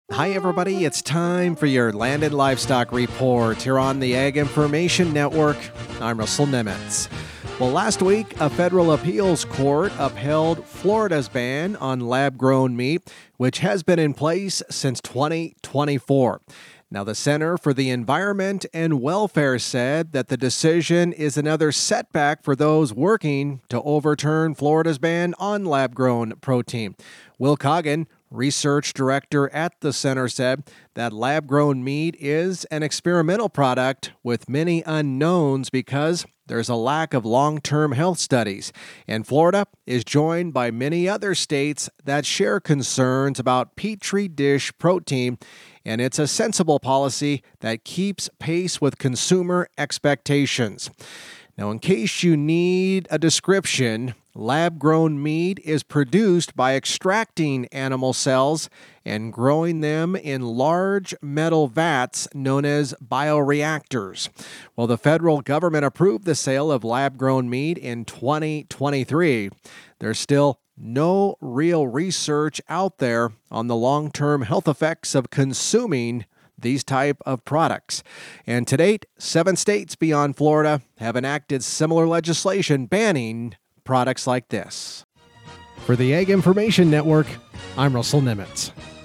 Hi, everybody. It's time for your Land and Livestock Report here on the Ag Information Network. I'm Russell Nemitz. Well, last week, a federal appeals court upheld Florida's ban on lab-grown meat, which has been in place since 2024. Now, the Center for the Environment and Welfare said that the decision is another setback for those working to overturn Florida's ban on lab-grown protein. Will Coggin, research director at the center, said that lab-grown meat is an experimental product with many unknowns because there's a lack of long-term health studies. And Florida is joined by many other states that share concerns about Petri dish protein, and it's a sensible policy that keeps pace with consumer expectations. Now, in case you need a description, lab-grown meat is produced by extracting animal cells and growing them in large metal vats known as bioreactors. Well, the federal government approved the sale of lab-grown meat in 2023. There's still no real research out there on the long-term health effects of consuming these type of products. And to date, 7 states beyond Florida have enacted similar legislation banning products like this. For the Ag Information Network, I'm Russell Nemitz.